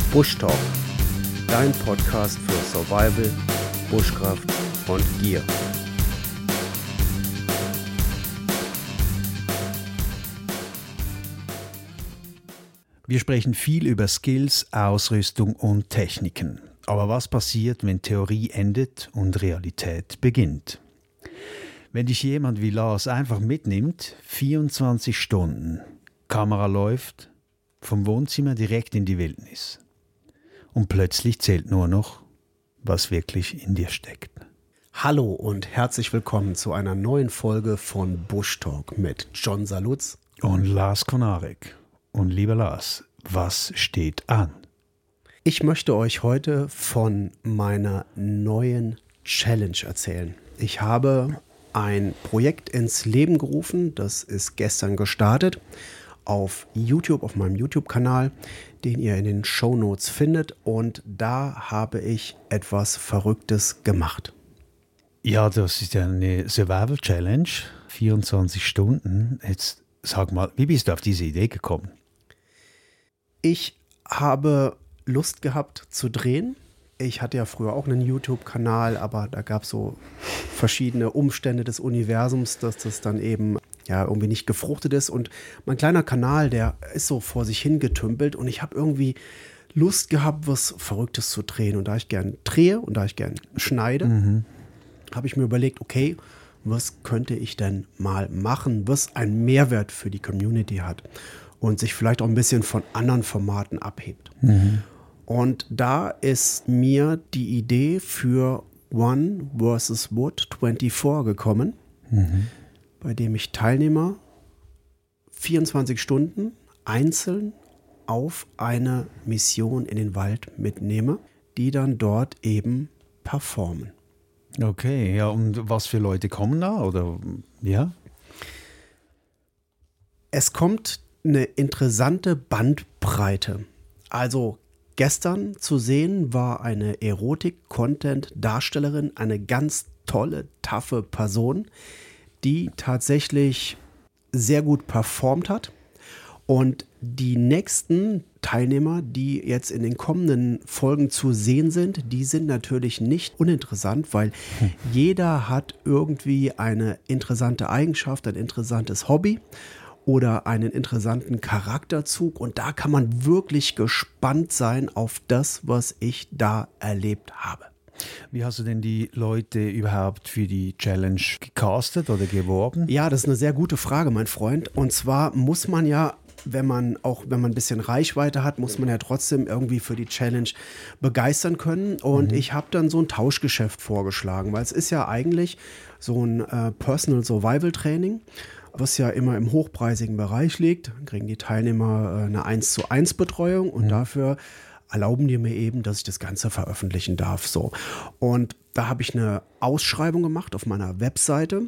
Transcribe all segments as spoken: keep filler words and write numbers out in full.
Bush Talk, dein Podcast für Survival, Bushcraft und Gear. Wir sprechen viel über Skills, Ausrüstung und Techniken. Aber was passiert, wenn Theorie endet und Realität beginnt? Wenn dich jemand wie Lars einfach mitnimmt, vierundzwanzig Stunden, Kamera läuft, vom Wohnzimmer direkt in die Wildnis. Und plötzlich zählt nur noch, was wirklich in dir steckt. Hallo und herzlich willkommen zu einer neuen Folge von Bush Talk mit John Salutz und Lars Konarek. Und lieber Lars, was steht an? Ich möchte euch heute von meiner neuen Challenge erzählen. Ich habe ein Projekt ins Leben gerufen, das ist gestern gestartet, auf YouTube, auf meinem YouTube-Kanal, den ihr in den Shownotes findet. Und da habe ich etwas Verrücktes gemacht. Ja, das ist ja eine Survival-Challenge, vierundzwanzig Stunden. Jetzt sag mal, wie bist du auf diese Idee gekommen? Ich habe Lust gehabt zu drehen. Ich hatte ja früher auch einen YouTube-Kanal, aber da gab es so verschiedene Umstände des Universums, dass das dann eben ja irgendwie nicht gefruchtet ist. Und mein kleiner Kanal, der ist so vor sich hingetümpelt und ich habe irgendwie Lust gehabt, was Verrücktes zu drehen. Und da ich gern drehe und da ich gern schneide, mhm. habe ich mir überlegt, okay, was könnte ich denn mal machen, was einen Mehrwert für die Community hat und sich vielleicht auch ein bisschen von anderen Formaten abhebt. Mhm. Und da ist mir die Idee für One versus Wood vierundzwanzig gekommen, mhm. bei dem ich Teilnehmer vierundzwanzig Stunden einzeln auf eine Mission in den Wald mitnehme, die dann dort eben performen. Okay, ja, und was für Leute kommen da, oder, ja? Es kommt eine interessante Bandbreite. Also gestern zu sehen war eine Erotik-Content-Darstellerin, eine ganz tolle, taffe Person, die tatsächlich sehr gut performt hat. Und die nächsten Teilnehmer, die jetzt in den kommenden Folgen zu sehen sind, die sind natürlich nicht uninteressant, weil hm. jeder hat irgendwie eine interessante Eigenschaft, ein interessantes Hobby oder einen interessanten Charakterzug. Und da kann man wirklich gespannt sein auf das, was ich da erlebt habe. Wie hast du denn die Leute überhaupt für die Challenge gecastet oder geworben? Ja, das ist eine sehr gute Frage, mein Freund. Und zwar muss man ja, wenn man auch, wenn man ein bisschen Reichweite hat, muss man ja trotzdem irgendwie für die Challenge begeistern können. Und mhm. ich habe dann so ein Tauschgeschäft vorgeschlagen, weil es ist ja eigentlich so ein äh, Personal Survival Training, was ja immer im hochpreisigen Bereich liegt. Dann kriegen die Teilnehmer äh, eine eins zu eins Betreuung und mhm. dafür erlauben die mir eben, dass ich das Ganze veröffentlichen darf. So. Und da habe ich eine Ausschreibung gemacht auf meiner Webseite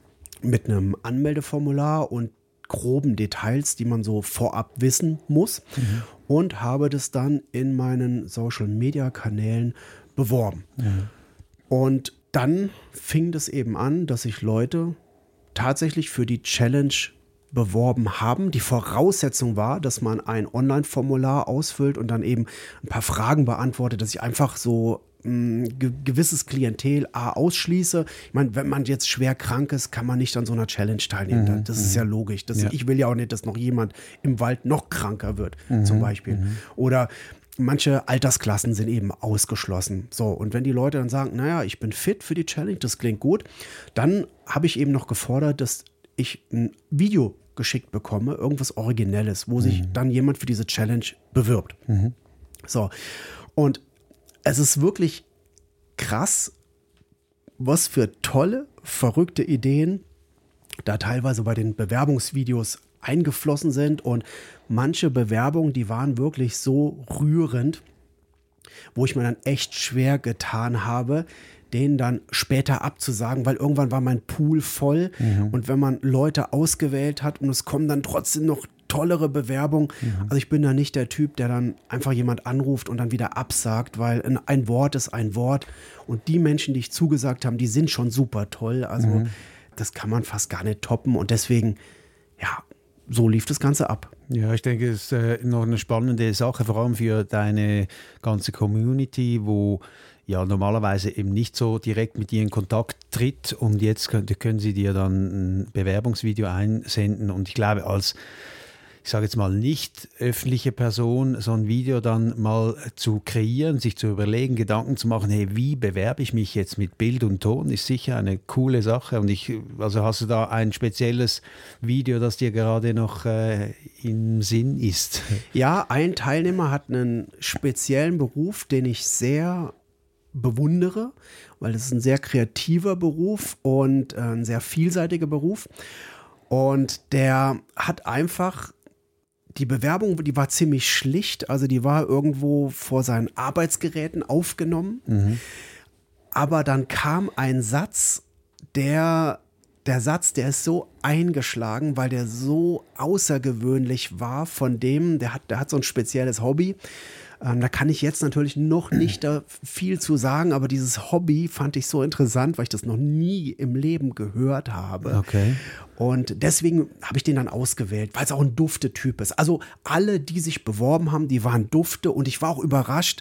mit einem Anmeldeformular und groben Details, die man so vorab wissen muss, mhm. und habe das dann in meinen Social-Media-Kanälen beworben. Mhm. Und dann fing das eben an, dass sich Leute tatsächlich für die Challenge beworben haben. Die Voraussetzung war, dass man ein Online-Formular ausfüllt und dann eben ein paar Fragen beantwortet, dass ich einfach so ein ge- gewisses Klientel A ausschließe. Ich meine, wenn man jetzt schwer krank ist, kann man nicht an so einer Challenge teilnehmen. Mhm. Das ist ja logisch. Das, ja. Ich will ja auch nicht, dass noch jemand im Wald noch kranker wird, mhm. zum Beispiel. Mhm. Oder manche Altersklassen sind eben ausgeschlossen. So, und wenn die Leute dann sagen, naja, ich bin fit für die Challenge, das klingt gut, dann habe ich eben noch gefordert, dass ich ein Video geschickt bekomme, irgendwas Originelles, wo sich mhm. dann jemand für diese Challenge bewirbt. Mhm. So, und es ist wirklich krass, was für tolle, verrückte Ideen da teilweise bei den Bewerbungsvideos eingeflossen sind. Und manche Bewerbungen, die waren wirklich so rührend, wo ich mir dann echt schwer getan habe, denen dann später abzusagen, weil irgendwann war mein Pool voll. Mhm. Und wenn man Leute ausgewählt hat und es kommen dann trotzdem noch tollere Bewerbungen, mhm. also ich bin da nicht der Typ, der dann einfach jemand anruft und dann wieder absagt, weil ein Wort ist ein Wort und die Menschen, die ich zugesagt habe, die sind schon super toll, also mhm. das kann man fast gar nicht toppen und deswegen, ja, so lief das Ganze ab. Ja, ich denke, es ist äh, noch eine spannende Sache, vor allem für deine ganze Community, wo ja normalerweise eben nicht so direkt mit dir in Kontakt tritt, und jetzt können, können sie dir dann ein Bewerbungsvideo einsenden, und ich glaube, als ich sage jetzt mal nicht öffentliche Person, so ein Video dann mal zu kreieren, sich zu überlegen, Gedanken zu machen, hey, wie bewerbe ich mich jetzt mit Bild und Ton, ist sicher eine coole Sache. Und ich, also hast du da ein spezielles Video, das dir gerade noch äh, im Sinn ist? Ja, ein Teilnehmer hat einen speziellen Beruf, den ich sehr bewundere, weil es ist ein sehr kreativer Beruf und äh, ein sehr vielseitiger Beruf. Und der hat einfach die Bewerbung, die war ziemlich schlicht, also die war irgendwo vor seinen Arbeitsgeräten aufgenommen. Mhm. Aber dann kam ein Satz, der, der Satz, der ist so eingeschlagen, weil der so außergewöhnlich war von dem, der hat, der hat so ein spezielles Hobby. Ähm, da kann ich jetzt natürlich noch nicht da viel zu sagen, aber dieses Hobby fand ich so interessant, weil ich das noch nie im Leben gehört habe. Okay. Und deswegen habe ich den dann ausgewählt, weil es auch ein Dufte-Typ ist. Also alle, die sich beworben haben, die waren Dufte, und ich war auch überrascht,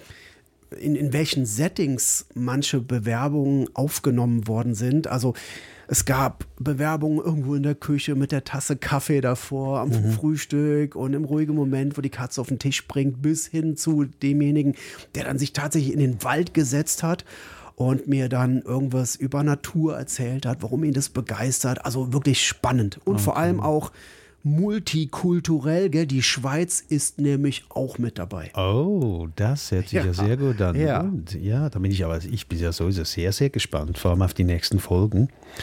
in, in welchen Settings manche Bewerbungen aufgenommen worden sind. Also es gab Bewerbungen irgendwo in der Küche mit der Tasse Kaffee davor, am mhm. Frühstück und im ruhigen Moment, wo die Katze auf den Tisch springt, bis hin zu demjenigen, der dann sich tatsächlich in den Wald gesetzt hat und mir dann irgendwas über Natur erzählt hat, warum ihn das begeistert. Also wirklich spannend. Und okay. vor allem auch multikulturell, gell? Die Schweiz ist nämlich auch mit dabei. Oh, das hört sich ja, ja sehr gut an. Ja. Und ja, da bin ich aber, ich bin ja sowieso sehr, sehr gespannt, vor allem auf die nächsten Folgen.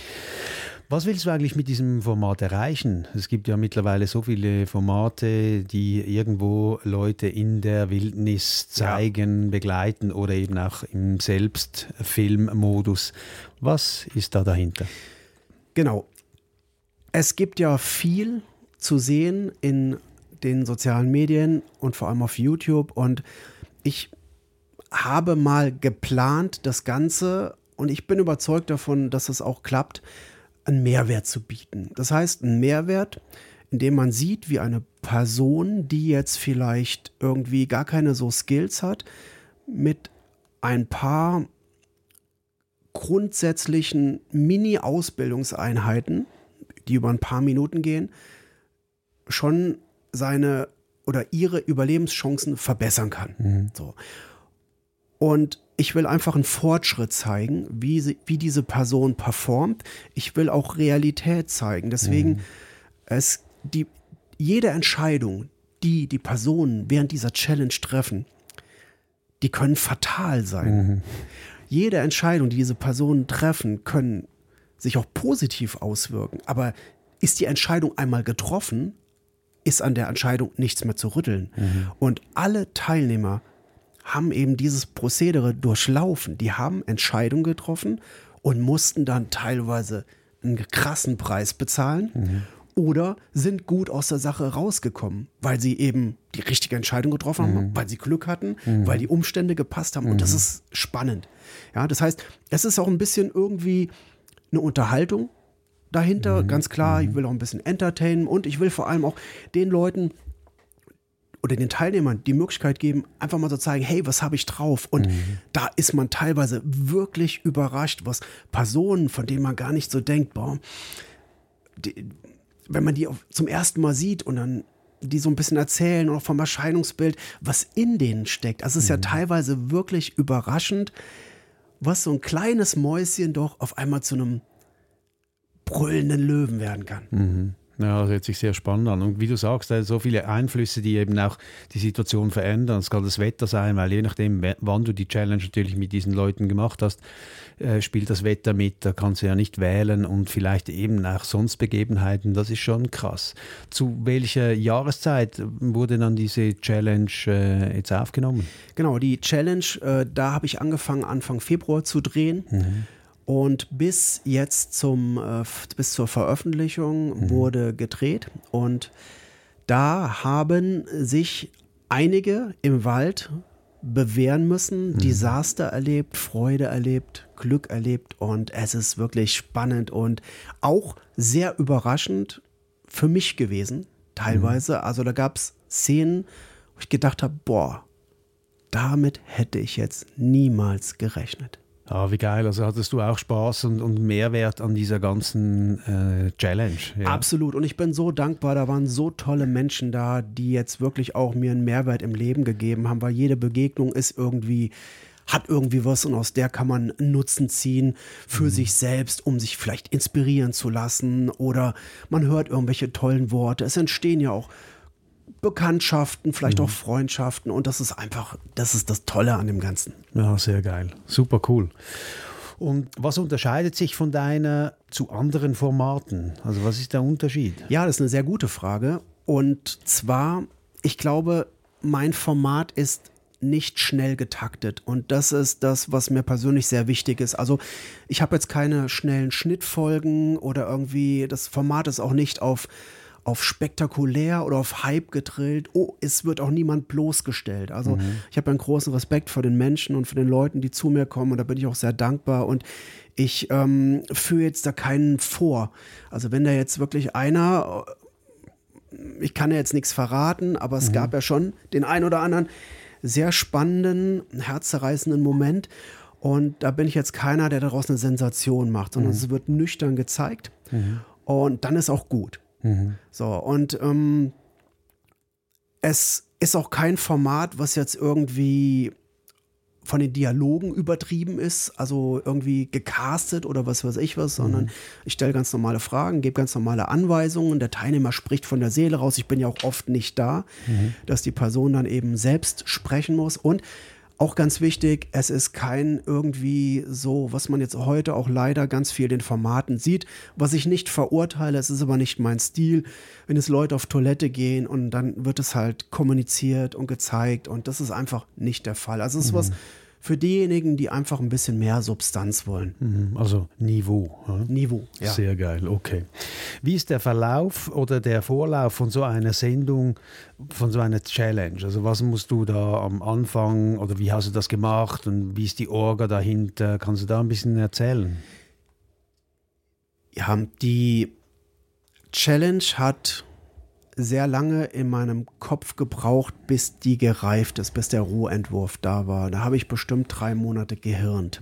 Was willst du eigentlich mit diesem Format erreichen? Es gibt ja mittlerweile so viele Formate, die irgendwo Leute in der Wildnis zeigen, ja. begleiten oder eben auch im Selbstfilmmodus. Was ist da dahinter? Genau. Es gibt ja viel zu sehen in den sozialen Medien und vor allem auf YouTube. Und ich habe mal geplant, das Ganze, und ich bin überzeugt davon, dass es auch klappt, einen Mehrwert zu bieten. Das heißt, einen Mehrwert, in dem man sieht, wie eine Person, die jetzt vielleicht irgendwie gar keine so Skills hat, mit ein paar grundsätzlichen Mini-Ausbildungseinheiten, die über ein paar Minuten gehen, schon seine oder ihre Überlebenschancen verbessern kann. Mhm. So. Und ich will einfach einen Fortschritt zeigen, wie, sie, wie diese Person performt. Ich will auch Realität zeigen. Deswegen, mhm. es, die, jede Entscheidung, die die Personen während dieser Challenge treffen, die können fatal sein. Mhm. Jede Entscheidung, die diese Personen treffen, können sich auch positiv auswirken. Aber ist die Entscheidung einmal getroffen, ist an der Entscheidung nichts mehr zu rütteln. Mhm. Und alle Teilnehmer haben eben dieses Prozedere durchlaufen. Die haben Entscheidungen getroffen und mussten dann teilweise einen krassen Preis bezahlen mhm. oder sind gut aus der Sache rausgekommen, weil sie eben die richtige Entscheidung getroffen mhm. haben, weil sie Glück hatten, mhm. weil die Umstände gepasst haben. Mhm. Und das ist spannend. Ja, das heißt, es ist auch ein bisschen irgendwie eine Unterhaltung dahinter, mhm. ganz klar. Ich will auch ein bisschen entertainen und ich will vor allem auch den Leuten oder den Teilnehmern die Möglichkeit geben, einfach mal so zeigen, hey, was habe ich drauf? Und mhm. da ist man teilweise wirklich überrascht, was Personen, von denen man gar nicht so denkt, boah, die, wenn man die zum ersten Mal sieht und dann die so ein bisschen erzählen und auch vom Erscheinungsbild, was in denen steckt. Also es ist mhm. ja teilweise wirklich überraschend, was so ein kleines Mäuschen doch auf einmal zu einem brüllenden Löwen werden kann. Mhm. Ja, das hört sich sehr spannend an. Und wie du sagst, da sind so viele Einflüsse, die eben auch die Situation verändern. Es kann das Wetter sein, weil je nachdem, wann du die Challenge natürlich mit diesen Leuten gemacht hast, äh, spielt das Wetter mit. Da kannst du ja nicht wählen und vielleicht eben auch sonst Begebenheiten. Das ist schon krass. Zu welcher Jahreszeit wurde dann diese Challenge äh, jetzt aufgenommen? Genau, die Challenge, äh, da habe ich angefangen, Anfang Februar zu drehen. Mhm. Und bis jetzt zum, äh, bis zur Veröffentlichung mhm. wurde gedreht. Und da haben sich einige im Wald bewähren müssen, mhm. Desaster erlebt, Freude erlebt, Glück erlebt. Und es ist wirklich spannend und auch sehr überraschend für mich gewesen, teilweise. Mhm. Also da gab es Szenen, wo ich gedacht habe, boah, damit hätte ich jetzt niemals gerechnet. Ah, wie geil. Also hattest du auch Spaß und, und Mehrwert an dieser ganzen äh, Challenge? Ja. Absolut. Und ich bin so dankbar, da waren so tolle Menschen da, die jetzt wirklich auch mir einen Mehrwert im Leben gegeben haben, weil jede Begegnung ist irgendwie, hat irgendwie was und aus der kann man Nutzen ziehen für mhm. sich selbst, um sich vielleicht inspirieren zu lassen oder man hört irgendwelche tollen Worte. Es entstehen ja auch Bekanntschaften, vielleicht mhm. auch Freundschaften und das ist einfach, das ist das Tolle an dem Ganzen. Ja, sehr geil. Super cool. Und was unterscheidet sich von deiner zu anderen Formaten? Also was ist der Unterschied? Ja, das ist eine sehr gute Frage und zwar, ich glaube, mein Format ist nicht schnell getaktet und das ist das, was mir persönlich sehr wichtig ist. Also ich habe jetzt keine schnellen Schnittfolgen oder irgendwie, das Format ist auch nicht auf auf spektakulär oder auf Hype gedrillt. Oh, es wird auch niemand bloßgestellt. Also mhm. ich habe einen großen Respekt vor den Menschen und für den Leuten, die zu mir kommen und da bin ich auch sehr dankbar und ich ähm, führe jetzt da keinen vor. Also wenn da jetzt wirklich einer, ich kann ja jetzt nichts verraten, aber es mhm. gab ja schon den einen oder anderen sehr spannenden, herzzerreißenden Moment und da bin ich jetzt keiner, der daraus eine Sensation macht, sondern mhm. es wird nüchtern gezeigt mhm. und dann ist auch gut. Mhm. So, und ähm, es ist auch kein Format, was jetzt irgendwie von den Dialogen übertrieben ist, also irgendwie gecastet oder was weiß ich was, mhm. sondern ich stelle ganz normale Fragen, gebe ganz normale Anweisungen, der Teilnehmer spricht von der Seele raus, ich bin ja auch oft nicht da, mhm. dass die Person dann eben selbst sprechen muss und auch ganz wichtig, es ist kein irgendwie so, was man jetzt heute auch leider ganz viel in Formaten sieht, was ich nicht verurteile, es ist aber nicht mein Stil, wenn es Leute auf Toilette gehen und dann wird es halt kommuniziert und gezeigt und das ist einfach nicht der Fall. Also es ist mhm. was für diejenigen, die einfach ein bisschen mehr Substanz wollen. Also Niveau. Ja? Niveau, ja. Sehr geil, okay. Wie ist der Verlauf oder der Vorlauf von so einer Sendung, von so einer Challenge? Also was musst du da am Anfang oder wie hast du das gemacht und wie ist die Orga dahinter? Kannst du da ein bisschen erzählen? Ja, die Challenge hat sehr lange in meinem Kopf gebraucht, bis die gereift ist, bis der Rohentwurf da war. Da habe ich bestimmt drei Monate gehirnt.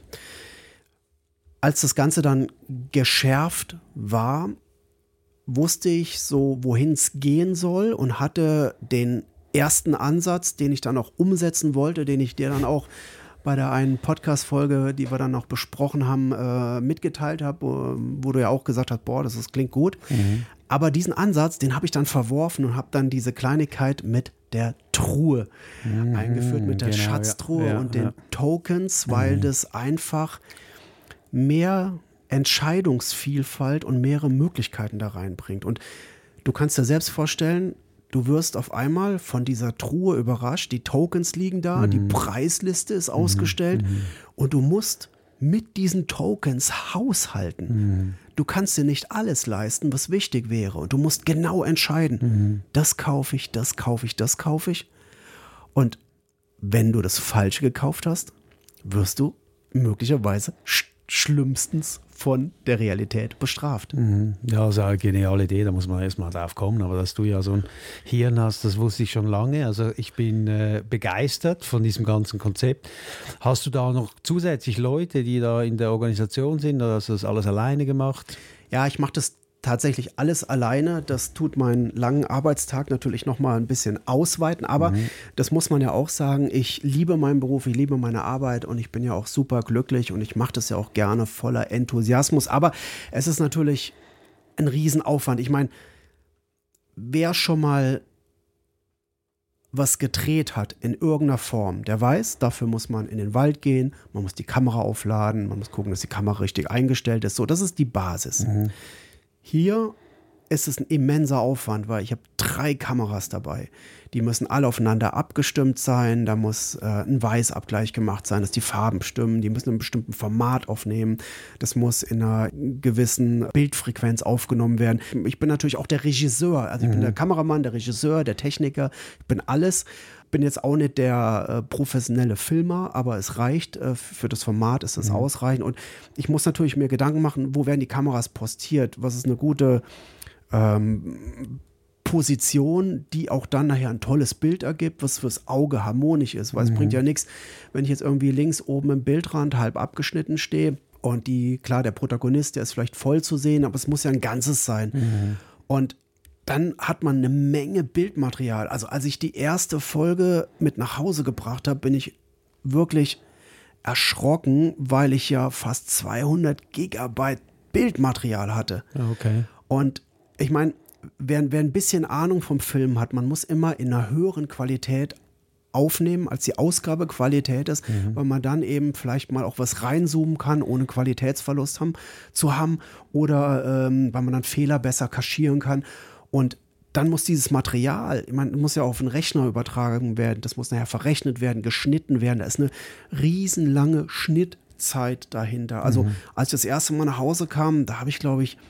Als das Ganze dann geschärft war, wusste ich so, wohin es gehen soll und hatte den ersten Ansatz, den ich dann auch umsetzen wollte, den ich dir dann auch bei der einen Podcast-Folge, die wir dann noch besprochen haben, äh, mitgeteilt habe, wo, wo du ja auch gesagt hast, boah, das ist, klingt gut. Mhm. Aber diesen Ansatz, den habe ich dann verworfen und habe dann diese Kleinigkeit mit der Truhe mhm, eingeführt, mit der genau, Schatztruhe ja, ja, und den ja. Tokens, weil mhm. das einfach mehr Entscheidungsvielfalt und mehrere Möglichkeiten da reinbringt. Und du kannst dir selbst vorstellen, du wirst auf einmal von dieser Truhe überrascht, die Tokens liegen da, mhm. die Preisliste ist ausgestellt mhm. und du musst mit diesen Tokens haushalten. Mhm. Du kannst dir nicht alles leisten, was wichtig wäre und du musst genau entscheiden, mhm. das kaufe ich, das kaufe ich, das kaufe ich. Und wenn du das Falsche gekauft hast, wirst du möglicherweise sch- schlimmstens von der Realität bestraft. Mhm. Ja, das ist eine geniale Idee, da muss man erstmal drauf kommen, aber dass du ja so ein Hirn hast, das wusste ich schon lange, also ich bin äh, begeistert von diesem ganzen Konzept. Hast du da noch zusätzlich Leute, die da in der Organisation sind, oder hast du das alles alleine gemacht? Ja, ich mache das tatsächlich alles alleine. Das tut meinen langen Arbeitstag natürlich noch mal ein bisschen ausweiten, aber mhm. das muss man ja auch sagen, ich liebe meinen Beruf, ich liebe meine Arbeit und ich bin ja auch super glücklich und ich mache das ja auch gerne voller Enthusiasmus, aber es ist natürlich ein Riesenaufwand. Ich meine, wer schon mal was gedreht hat in irgendeiner Form, der weiß, dafür muss man in den Wald gehen, man muss die Kamera aufladen, man muss gucken, dass die Kamera richtig eingestellt ist. So, das ist die Basis. Mhm. Hier ist es ein immenser Aufwand, weil ich habe drei Kameras dabei. Die müssen alle aufeinander abgestimmt sein, da muss äh, ein Weißabgleich gemacht sein, dass die Farben stimmen, die müssen in einem bestimmten Format aufnehmen, das muss in einer gewissen Bildfrequenz aufgenommen werden. Ich bin natürlich auch der Regisseur, also ich mhm. bin der Kameramann, der Regisseur, der Techniker, ich bin alles. Bin jetzt auch nicht der äh, professionelle Filmer, aber es reicht, äh, für das Format ist es mhm. ausreichend und ich muss natürlich mir Gedanken machen, wo werden die Kameras postiert, was ist eine gute ähm, Position, die auch dann nachher ein tolles Bild ergibt, was fürs Auge harmonisch ist, weil mhm. es bringt ja nichts, wenn ich jetzt irgendwie links oben im Bildrand halb abgeschnitten stehe und die, klar, der Protagonist, der ist vielleicht voll zu sehen, aber es muss ja ein Ganzes sein. Mhm. Und dann hat man eine Menge Bildmaterial. Also als ich die erste Folge mit nach Hause gebracht habe, bin ich wirklich erschrocken, weil ich ja fast zweihundert Gigabyte Bildmaterial hatte. Okay. Und ich meine, wer, wer ein bisschen Ahnung vom Film hat, man muss immer in einer höheren Qualität aufnehmen, als die Ausgabequalität ist, mhm. weil man dann eben vielleicht mal auch was reinzoomen kann, ohne Qualitätsverlust haben, zu haben oder ähm, weil man dann Fehler besser kaschieren kann. Und dann muss dieses Material, ich meine, muss ja auf den Rechner übertragen werden, das muss nachher verrechnet werden, geschnitten werden. Da ist eine riesenlange Schnittzeit dahinter. Also mhm. als ich das erste Mal nach Hause kam, da habe ich, glaube ich,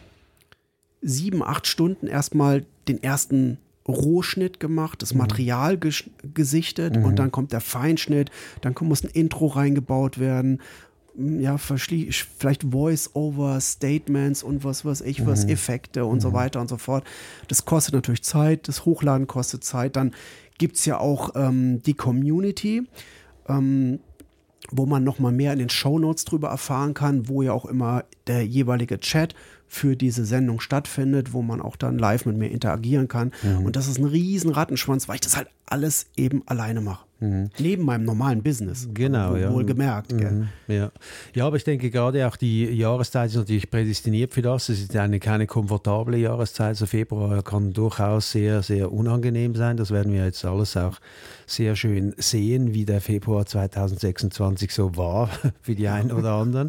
sieben, acht Stunden erstmal den ersten Rohschnitt gemacht, das Material ges- gesichtet mhm. und dann kommt der Feinschnitt, dann muss ein Intro reingebaut werden, ja, verschlie- vielleicht Voice-Over, Statements und was weiß ich, was, mhm. Effekte und mhm. so weiter und so fort. Das kostet natürlich Zeit, das Hochladen kostet Zeit. Dann gibt es ja auch ähm, die Community, ähm, wo man noch mal mehr in den Shownotes drüber erfahren kann, wo ja auch immer der jeweilige Chat für diese Sendung stattfindet, wo man auch dann live mit mir interagieren kann. Mhm. Und das ist ein riesen Rattenschwanz, weil ich das halt alles eben alleine mache. Mhm. Neben meinem normalen Business. Genau, wohl, ja. Wohlgemerkt. Mhm. Ja. ja, aber ich denke gerade auch die Jahreszeit ist natürlich prädestiniert für das. Es ist eine keine komfortable Jahreszeit. Also Februar kann durchaus sehr, sehr unangenehm sein. Das werden wir jetzt alles auch sehr schön sehen, wie der Februar zweitausendsechsundzwanzig so war für die einen oder anderen.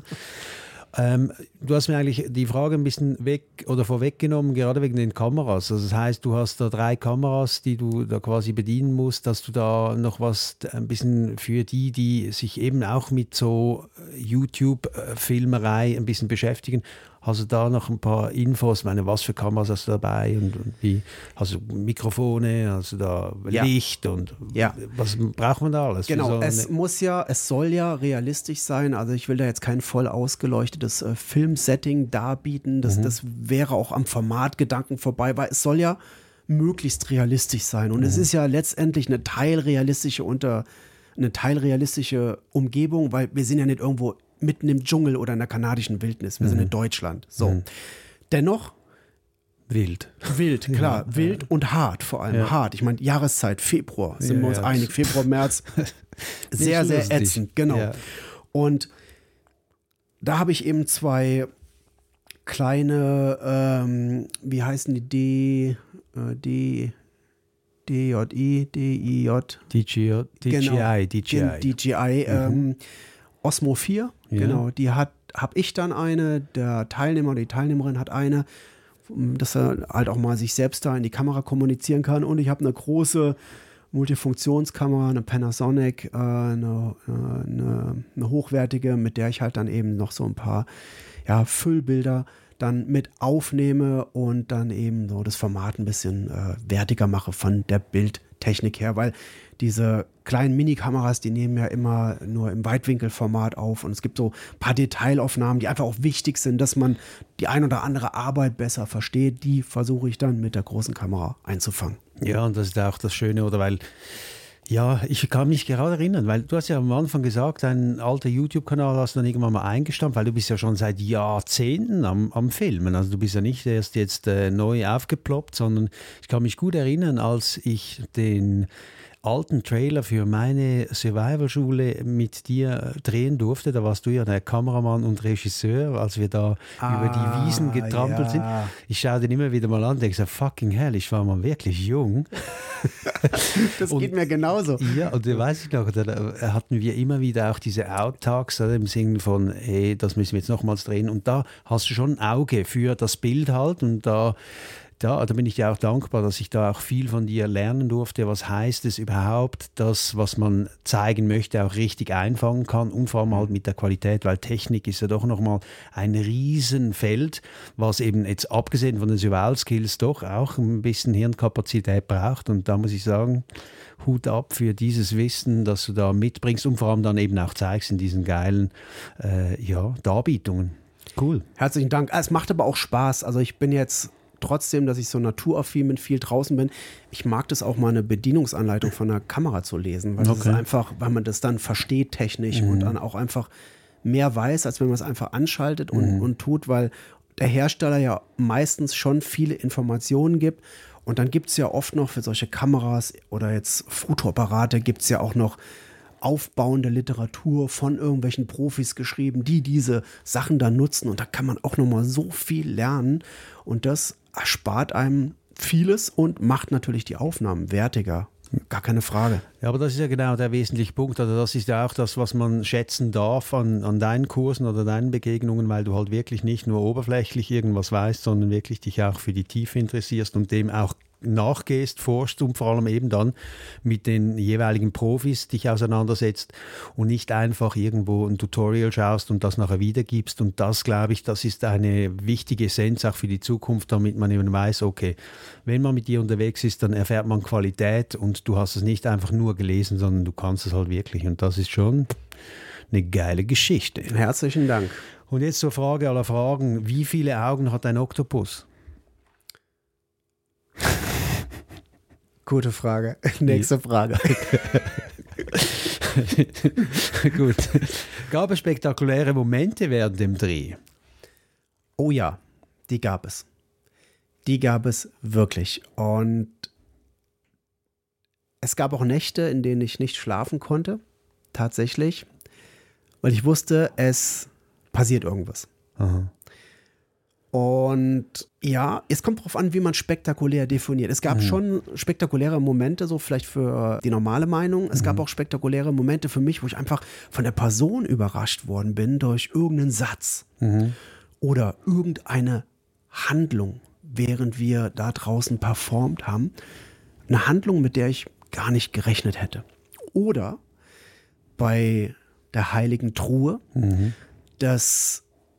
Ähm, du hast mir eigentlich die Frage ein bisschen weg oder vorweggenommen, gerade wegen den Kameras. Also das heißt, du hast da drei Kameras, die du da quasi bedienen musst, dass du da noch was ein bisschen für die, die sich eben auch mit so YouTube-Filmerei ein bisschen beschäftigen. Hast du da noch ein paar Infos? Ich meine, was für Kameras hast du dabei und, und wie? Hast du Mikrofone, hast du da ja. Licht und ja. was braucht man da alles? Genau, so es muss ja, es soll ja realistisch sein. Also ich will da jetzt kein voll ausgeleuchtetes äh, Filmsetting darbieten. Das, mhm. das wäre auch am Formatgedanken vorbei, weil es soll ja möglichst realistisch sein. Und mhm. es ist ja letztendlich eine teilrealistische unter eine teilrealistische Umgebung, weil wir sind ja nicht irgendwo mitten im Dschungel oder in der kanadischen Wildnis. Wir mhm. sind in Deutschland. So. Mhm. Dennoch wild. Wild, klar. Ja, wild ja. und hart vor allem. Ja. Hart. Ich meine, Jahreszeit, Februar, sind ja, wir uns ja. einig. Februar, März, sehr, sehr lustig. ätzend. Genau. Ja. Und da habe ich eben zwei kleine, ähm, wie heißen die, D, äh, D, D J I, D I J. D J I, D J I. D J I, D J I ähm, mhm. Osmo vier, ja. genau, die hat, habe ich dann eine, der Teilnehmer oder die Teilnehmerin hat eine, dass er halt auch mal sich selbst da in die Kamera kommunizieren kann. Und ich habe eine große Multifunktionskamera, eine Panasonic, äh, eine, eine, eine hochwertige, mit der ich halt dann eben noch so ein paar ja, Füllbilder dann mit aufnehme und dann eben so das Format ein bisschen äh, wertiger mache von der Bildtechnik her, weil diese kleinen Minikameras, die nehmen ja immer nur im Weitwinkelformat auf und es gibt so ein paar Detailaufnahmen, die einfach auch wichtig sind, dass man die ein oder andere Arbeit besser versteht, die versuche ich dann mit der großen Kamera einzufangen. Ja, und das ist auch das Schöne, oder weil ja, ich kann mich gerade erinnern, weil du hast ja am Anfang gesagt, dein alter YouTube-Kanal hast du dann irgendwann mal eingestampft, weil du bist ja schon seit Jahrzehnten am, am Filmen. Also du bist ja nicht erst jetzt äh, neu aufgeploppt, sondern ich kann mich gut erinnern, als ich den alten Trailer für meine Survival-Schule mit dir drehen durfte. Da warst du ja der Kameramann und Regisseur, als wir da ah, über die Wiesen getrampelt ja. sind. Ich schaue den immer wieder mal an und denke so, fucking hell, ich war mal wirklich jung. Das und, geht mir genauso. Ja, und da weiß ich noch, da hatten wir immer wieder auch diese Outtakes also im Sinne von, hey, das müssen wir jetzt nochmals drehen. Und da hast du schon ein Auge für das Bild halt und da Da, da bin ich dir auch dankbar, dass ich da auch viel von dir lernen durfte. Was heißt es überhaupt, das, was man zeigen möchte, auch richtig einfangen kann und vor allem halt mit der Qualität, weil Technik ist ja doch nochmal ein Riesenfeld, was eben jetzt abgesehen von den Survival-Skills doch auch ein bisschen Hirnkapazität braucht. Und da muss ich sagen, Hut ab für dieses Wissen, das du da mitbringst und vor allem dann eben auch zeigst in diesen geilen äh, ja, Darbietungen. Cool. Herzlichen Dank. Es macht aber auch Spaß. Also ich bin jetzt trotzdem, dass ich so naturaffin bin, viel draußen bin. Ich mag das auch mal, eine Bedienungsanleitung von einer Kamera zu lesen, weil das Okay. ist einfach, weil man das dann versteht technisch mhm. und dann auch einfach mehr weiß, als wenn man es einfach anschaltet und, mhm. und tut, weil der Hersteller ja meistens schon viele Informationen gibt. Und dann gibt es ja oft noch für solche Kameras oder jetzt Fotoapparate gibt es ja auch noch aufbauende Literatur von irgendwelchen Profis geschrieben, die diese Sachen dann nutzen. Und da kann man auch nochmal so viel lernen. Und das erspart einem vieles und macht natürlich die Aufnahmen wertiger. Gar keine Frage. Ja, aber das ist ja genau der wesentliche Punkt. Also das ist ja auch das, was man schätzen darf an, an deinen Kursen oder deinen Begegnungen, weil du halt wirklich nicht nur oberflächlich irgendwas weißt, sondern wirklich dich auch für die Tiefe interessierst und dem auch nachgehst, forschst und vor allem eben dann mit den jeweiligen Profis dich auseinandersetzt und nicht einfach irgendwo ein Tutorial schaust und das nachher wiedergibst. Und das, glaube ich, das ist eine wichtige Essenz auch für die Zukunft, damit man eben weiß, okay, wenn man mit dir unterwegs ist, dann erfährt man Qualität und du hast es nicht einfach nur gelesen, sondern du kannst es halt wirklich. Und das ist schon eine geile Geschichte. Herzlichen Dank. Und jetzt zur Frage aller Fragen. Wie viele Augen hat ein Oktopus? Gute Frage. Nächste Frage. Gut. Gab es spektakuläre Momente während dem Dreh? Oh ja, die gab es. Die gab es wirklich. Und es gab auch Nächte, in denen ich nicht schlafen konnte. Tatsächlich. Weil ich wusste, es passiert irgendwas. Aha. Und ja, es kommt darauf an, wie man spektakulär definiert. Es gab mhm. schon spektakuläre Momente, so vielleicht für die normale Meinung. Es mhm. gab auch spektakuläre Momente für mich, wo ich einfach von der Person überrascht worden bin durch irgendeinen Satz mhm. oder irgendeine Handlung, während wir da draußen performt haben. Eine Handlung, mit der ich gar nicht gerechnet hätte. Oder bei der Heiligen Truhe, mhm. dass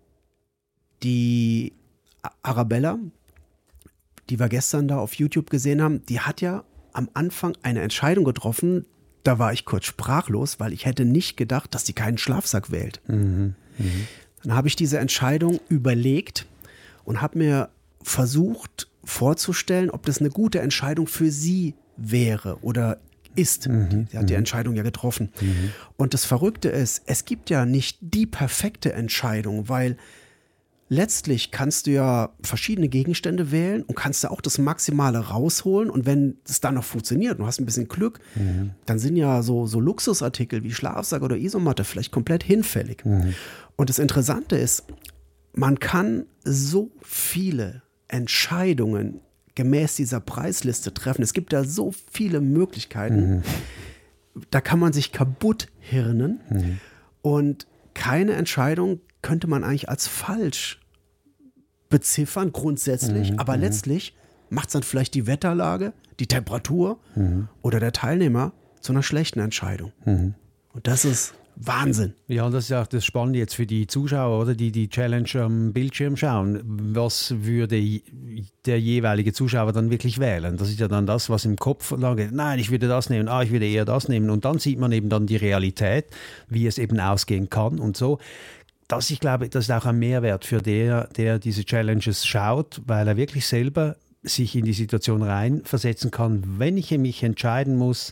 die Arabella, die wir gestern da auf YouTube gesehen haben, die hat ja am Anfang eine Entscheidung getroffen, da war ich kurz sprachlos, weil ich hätte nicht gedacht, dass sie keinen Schlafsack wählt. Mhm. Mhm. Dann habe ich diese Entscheidung überlegt und habe mir versucht vorzustellen, ob das eine gute Entscheidung für sie wäre oder ist. Mhm. Sie hat die Entscheidung ja getroffen. Mhm. Und das Verrückte ist, es gibt ja nicht die perfekte Entscheidung, weil letztlich kannst du ja verschiedene Gegenstände wählen und kannst da auch das Maximale rausholen. Und wenn es dann noch funktioniert und du hast ein bisschen Glück, mhm. dann sind ja so, so Luxusartikel wie Schlafsack oder Isomatte vielleicht komplett hinfällig. Mhm. Und das Interessante ist, man kann so viele Entscheidungen gemäß dieser Preisliste treffen. Es gibt da so viele Möglichkeiten. Mhm. Da kann man sich kaputt hirnen. Mhm. Und keine Entscheidung könnte man eigentlich als falsch beziffern, grundsätzlich. Mhm, aber letztlich macht es dann vielleicht die Wetterlage, die Temperatur mhm. oder der Teilnehmer zu einer schlechten Entscheidung. Mhm. Und das ist Wahnsinn. Ja, und das ist auch das Spannende jetzt für die Zuschauer, oder, die die Challenge am Bildschirm schauen. Was würde der jeweilige Zuschauer dann wirklich wählen? Das ist ja dann das, was im Kopf lange, nein, ich würde das nehmen, ah, ich würde eher das nehmen. Und dann sieht man eben dann die Realität, wie es eben ausgehen kann und so. Das, ich glaube, das ist auch ein Mehrwert für der, der diese Challenges schaut, weil er wirklich selber sich in die Situation reinversetzen kann. Wenn ich mich entscheiden muss,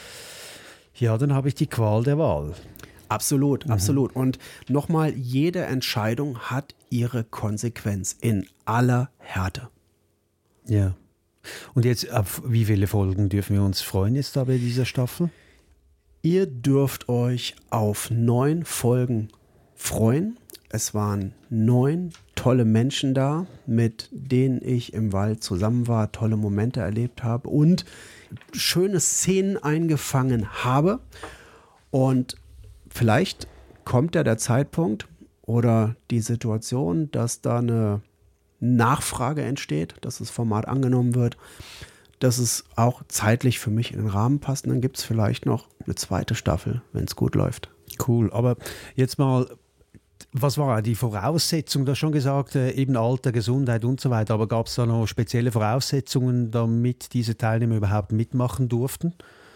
ja, dann habe ich die Qual der Wahl. Absolut, mhm. absolut. Und nochmal, jede Entscheidung hat ihre Konsequenz in aller Härte. Ja. Und jetzt, auf wie viele Folgen dürfen wir uns freuen jetzt da bei dieser Staffel? Ihr dürft euch auf neun Folgen freuen. Es waren neun tolle Menschen da, mit denen ich im Wald zusammen war, tolle Momente erlebt habe und schöne Szenen eingefangen habe. Und vielleicht kommt ja der Zeitpunkt oder die Situation, dass da eine Nachfrage entsteht, dass das Format angenommen wird, dass es auch zeitlich für mich in den Rahmen passt. Und dann gibt es vielleicht noch eine zweite Staffel, wenn es gut läuft. Cool, aber jetzt mal, was war die Voraussetzung? Du hast schon gesagt, eben Alter, Gesundheit und so weiter, aber gab es da noch spezielle Voraussetzungen, damit diese Teilnehmer überhaupt mitmachen durften?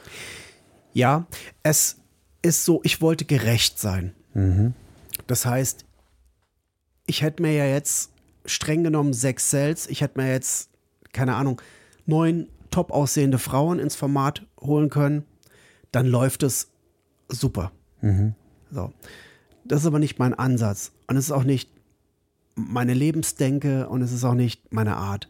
Ja, es ist so, ich wollte gerecht sein. Mhm. Das heißt, ich hätte mir ja jetzt streng genommen sechs Cells. Ich hätte mir jetzt, keine Ahnung, neun top aussehende Frauen ins Format holen können. Dann läuft es super. Mhm. So. Das ist aber nicht mein Ansatz. Und es ist auch nicht meine Lebensdenke und es ist auch nicht meine Art.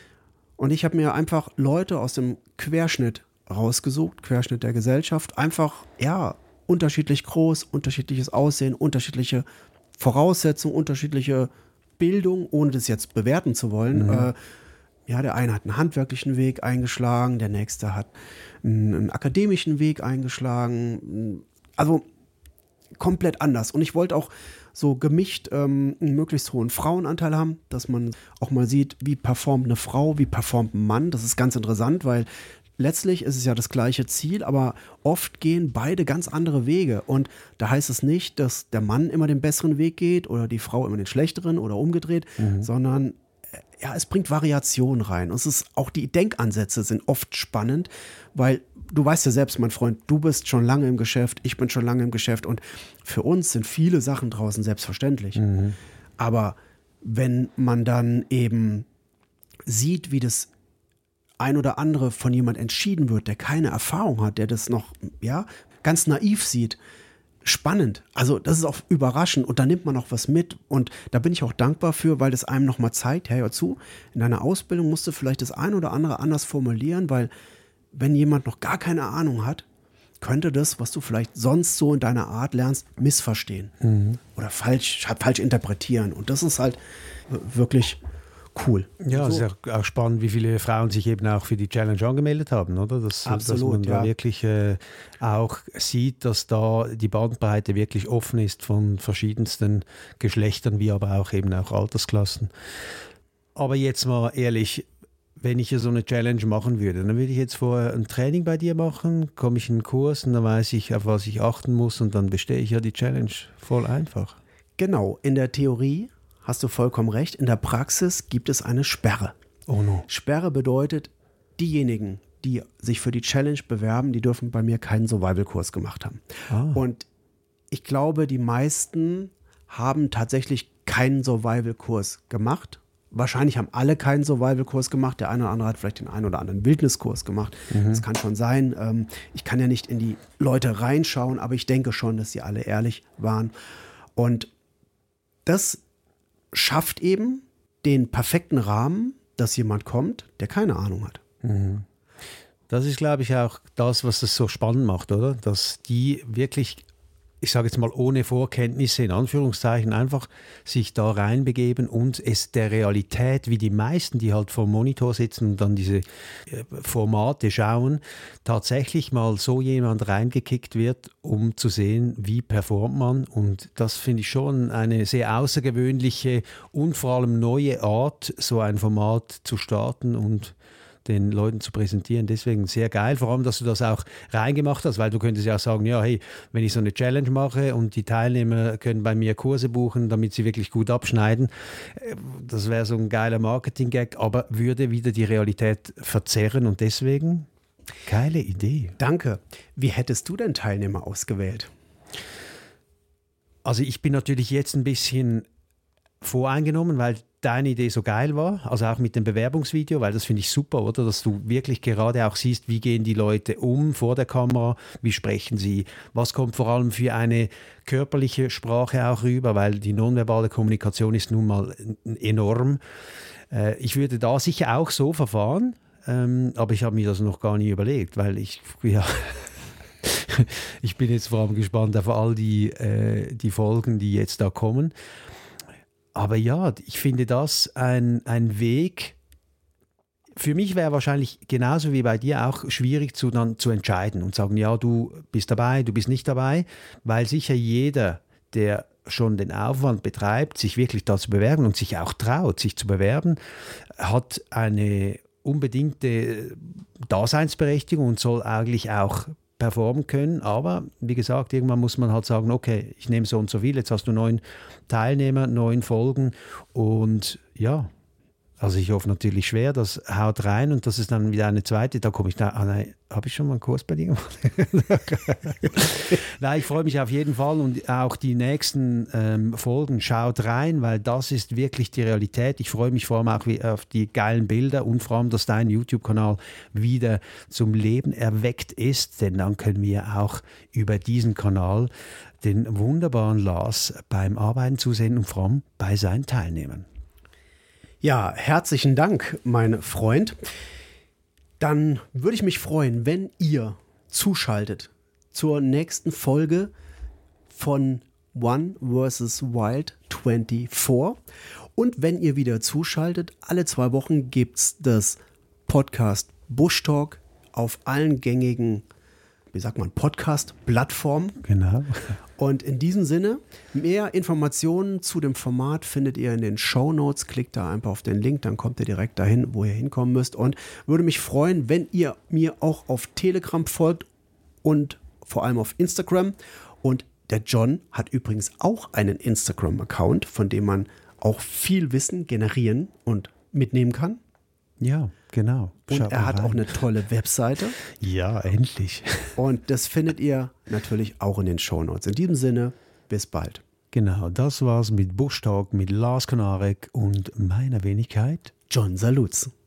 Und ich habe mir einfach Leute aus dem Querschnitt rausgesucht, Querschnitt der Gesellschaft, einfach, ja, unterschiedlich groß, unterschiedliches Aussehen, unterschiedliche Voraussetzungen, unterschiedliche Bildung, ohne das jetzt bewerten zu wollen. Mhm. Äh, ja, der eine hat einen handwerklichen Weg eingeschlagen, der nächste hat einen, einen akademischen Weg eingeschlagen. Also komplett anders. Und ich wollte auch so gemischt ähm, einen möglichst hohen Frauenanteil haben, dass man auch mal sieht, wie performt eine Frau, wie performt ein Mann. Das ist ganz interessant, weil letztlich ist es ja das gleiche Ziel, aber oft gehen beide ganz andere Wege. Und da heißt es nicht, dass der Mann immer den besseren Weg geht oder die Frau immer den schlechteren oder umgedreht, mhm. sondern ja, es bringt Variation rein. Und es ist, auch die Denkansätze sind oft spannend, weil du weißt ja selbst, mein Freund, du bist schon lange im Geschäft, ich bin schon lange im Geschäft und für uns sind viele Sachen draußen selbstverständlich. Mhm. Aber wenn man dann eben sieht, wie das ein oder andere von jemand entschieden wird, der keine Erfahrung hat, der das noch, ja, ganz naiv sieht, spannend. Also das ist auch überraschend und da nimmt man auch was mit und da bin ich auch dankbar für, weil das einem nochmal zeigt, hey, hör zu, in deiner Ausbildung musst du vielleicht das ein oder andere anders formulieren, weil wenn jemand noch gar keine Ahnung hat, könnte das, was du vielleicht sonst so in deiner Art lernst, missverstehen mhm. oder falsch, falsch interpretieren und das ist halt wirklich cool. Ja, es so. Ist auch spannend, wie viele Frauen sich eben auch für die Challenge angemeldet haben, oder? Das, Absolut, dass man ja. da wirklich äh, auch sieht, dass da die Bandbreite wirklich offen ist von verschiedensten Geschlechtern, wie aber auch eben auch Altersklassen. Aber jetzt mal ehrlich, wenn ich ja so eine Challenge machen würde, dann würde ich jetzt vorher ein Training bei dir machen, komme ich in einen Kurs und dann weiß ich, auf was ich achten muss und dann bestehe ich ja die Challenge voll einfach. Genau, in der Theorie hast du vollkommen recht. In der Praxis gibt es eine Sperre. Oh no. Sperre bedeutet, diejenigen, die sich für die Challenge bewerben, die dürfen bei mir keinen Survival-Kurs gemacht haben. Ah. Und ich glaube, die meisten haben tatsächlich keinen Survival-Kurs gemacht. Wahrscheinlich haben alle keinen Survival-Kurs gemacht. Der eine oder andere hat vielleicht den einen oder anderen Wildniskurs gemacht. Mhm. Das kann schon sein. Ich kann ja nicht in die Leute reinschauen, aber ich denke schon, dass sie alle ehrlich waren. Und das schafft eben den perfekten Rahmen, dass jemand kommt, der keine Ahnung hat. Mhm. Das ist, glaube ich, auch das, was es so spannend macht, oder? Dass die wirklich, ich sage jetzt mal ohne Vorkenntnisse, in Anführungszeichen, einfach sich da reinbegeben und es der Realität, wie die meisten, die halt vor dem Monitor sitzen und dann diese Formate schauen, tatsächlich mal so jemand reingekickt wird, um zu sehen, wie performt man. Und das finde ich schon eine sehr außergewöhnliche und vor allem neue Art, so ein Format zu starten und den Leuten zu präsentieren. Deswegen sehr geil, vor allem, dass du das auch reingemacht hast, weil du könntest ja auch sagen, ja, hey, wenn ich so eine Challenge mache und die Teilnehmer können bei mir Kurse buchen, damit sie wirklich gut abschneiden, das wäre so ein geiler Marketing-Gag, aber würde wieder die Realität verzerren und deswegen geile Idee. Danke. Wie hättest du denn Teilnehmer ausgewählt? Also ich bin natürlich jetzt ein bisschen voreingenommen, weil deine Idee so geil war, also auch mit dem Bewerbungsvideo, weil das finde ich super, oder? Dass du wirklich gerade auch siehst, wie gehen die Leute um vor der Kamera, wie sprechen sie, was kommt vor allem für eine körperliche Sprache auch rüber, weil die nonverbale Kommunikation ist nun mal enorm. Äh, ich würde da sicher auch so verfahren, ähm, aber ich habe mir das noch gar nie überlegt, weil ich, ja... ich bin jetzt vor allem gespannt auf all die, äh, die Folgen, die jetzt da kommen. Aber ja, ich finde das ein, ein Weg. Für mich wäre wahrscheinlich genauso wie bei dir auch schwierig zu, dann zu entscheiden und sagen, ja, du bist dabei, du bist nicht dabei, weil sicher jeder, der schon den Aufwand betreibt, sich wirklich da zu bewerben und sich auch traut, sich zu bewerben, hat eine unbedingte Daseinsberechtigung und soll eigentlich auch performen können, aber wie gesagt, irgendwann muss man halt sagen, okay, ich nehme so und so viel, jetzt hast du neun Teilnehmer, neun Folgen und ja, Also ich hoffe natürlich schwer, das haut rein und das ist dann wieder eine zweite, da komme ich da, ah nein, habe ich schon mal einen Kurs bei dir gemacht? Nein, ich freue mich auf jeden Fall und auch die nächsten ähm, Folgen, schaut rein, weil das ist wirklich die Realität. Ich freue mich vor allem auch wie, auf die geilen Bilder und vor allem, dass dein YouTube-Kanal wieder zum Leben erweckt ist, denn dann können wir auch über diesen Kanal den wunderbaren Lars beim Arbeiten zusehen und vor allem bei seinen Teilnehmern. Ja, herzlichen Dank, mein Freund. Dann würde ich mich freuen, wenn ihr zuschaltet zur nächsten Folge von One versus. Wild vierundzwanzig. Und wenn ihr wieder zuschaltet, alle zwei Wochen gibt es das Podcast Bush Talk auf allen gängigen, wie sagt man, Podcast-Plattformen. Genau. Und in diesem Sinne, mehr Informationen zu dem Format findet ihr in den Shownotes. Klickt da einfach auf den Link, dann kommt ihr direkt dahin, wo ihr hinkommen müsst. Und würde mich freuen, wenn ihr mir auch auf Telegram folgt und vor allem auf Instagram. Und der John hat übrigens auch einen Instagram-Account, von dem man auch viel Wissen generieren und mitnehmen kann. Ja, genau. Und Schaut er hat rein. auch eine tolle Webseite. Ja, endlich. Und das findet ihr natürlich auch in den Shownotes. In diesem Sinne, bis bald. Genau, das war's mit Bush Talk mit Lars Konarek und meiner Wenigkeit John Salutz.